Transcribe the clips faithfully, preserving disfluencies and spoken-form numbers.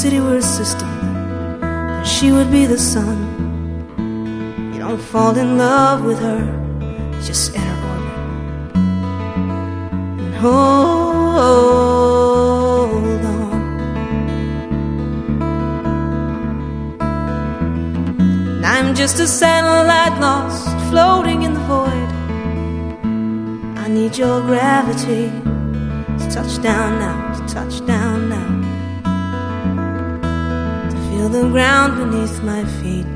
city were a system, and she would be the sun. You don't fall in love with her, you just enter orbit and hold on. And I'm just a satellite lost, floating in the void. I need your gravity to touch down now, to touch down now, to feel the ground beneath my feet.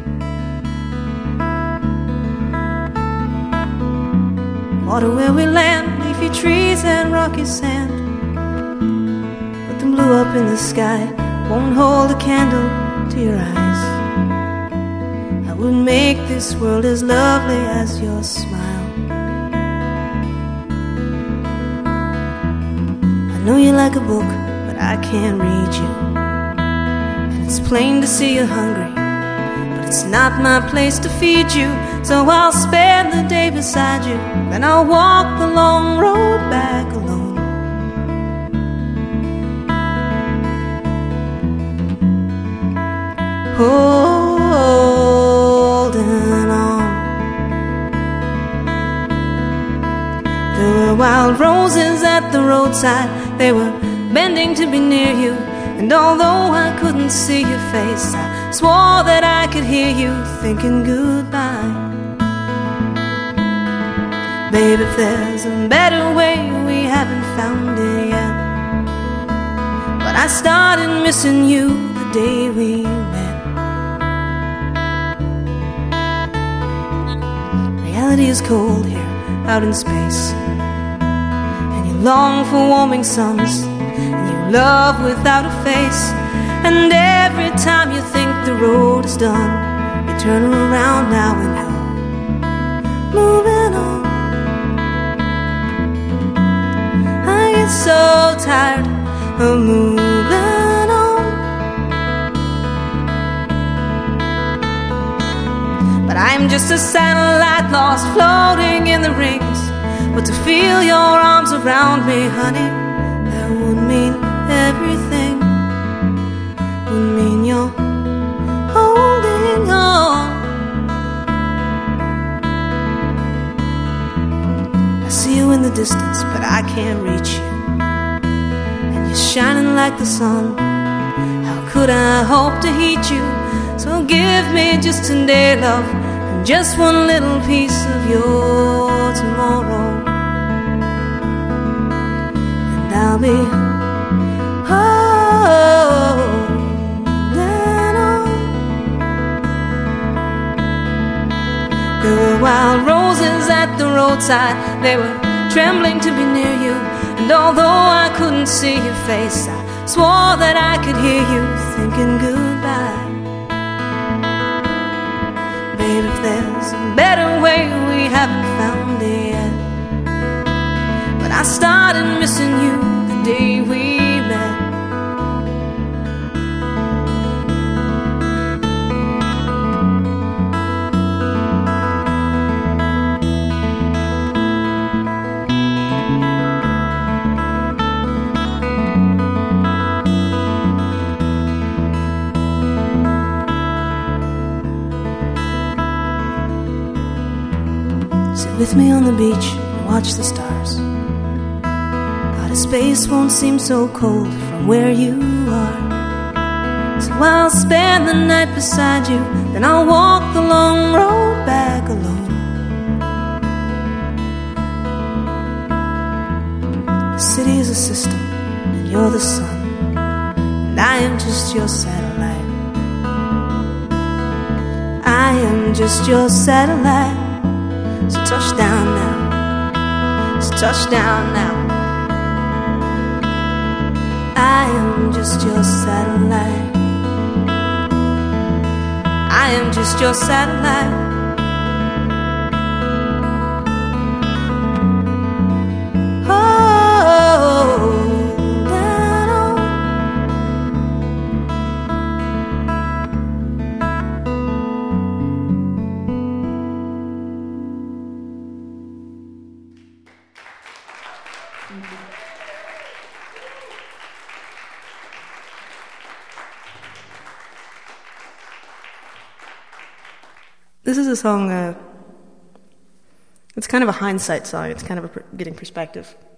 Water where we land, leafy trees and rocky sand. But the blue up in the sky won't hold a candle to your eyes. I would make this world as lovely as your smile. I know you like a book, but I can't read you. And it's plain to see you're hungry, but it's not my place to feed you. So I'll spend the day beside you, then I'll walk the long road back alone. Holding on. There were wild roses at the roadside, they were bending to be near you. And although I couldn't see your face, I swore that I could hear you thinking goodbye. Babe, if there's a better way, we haven't found it yet. But I started missing you the day we met. Reality is cold here, out in space, and you long for warming suns, and you love without a face. And every time you think the road is done, you turn around now and you're moving on. I get so tired of moving on, but I'm just a satellite lost, floating in the rings. But to feel your arms around me, honey, that would mean everything. Would mean you're holding on. I see you in the distance, but I can't reach you. And you're shining like the sun. How could I hope to heat you? So give me just a day, love, and just one little piece of your tomorrow, and I'll be holding on. There were wild roses at the roadside, they were trembling to be near you. And although I couldn't see your face, I swore that I could hear you thinking goodbye. Babe, if there's a better way, we haven't found it yet. But I started missing you the day we met. With me on the beach and watch the stars. Outer space won't seem so cold from where you are. So I'll spend the night beside you, then I'll walk the long road back alone. The city is a system, and you're the sun, and I am just your satellite. I am just your satellite. So touch down now, so touch down now. I am just your satellite. I am just your satellite. This is a song, uh, it's kind of a hindsight song. It's kind of a pr- getting perspective.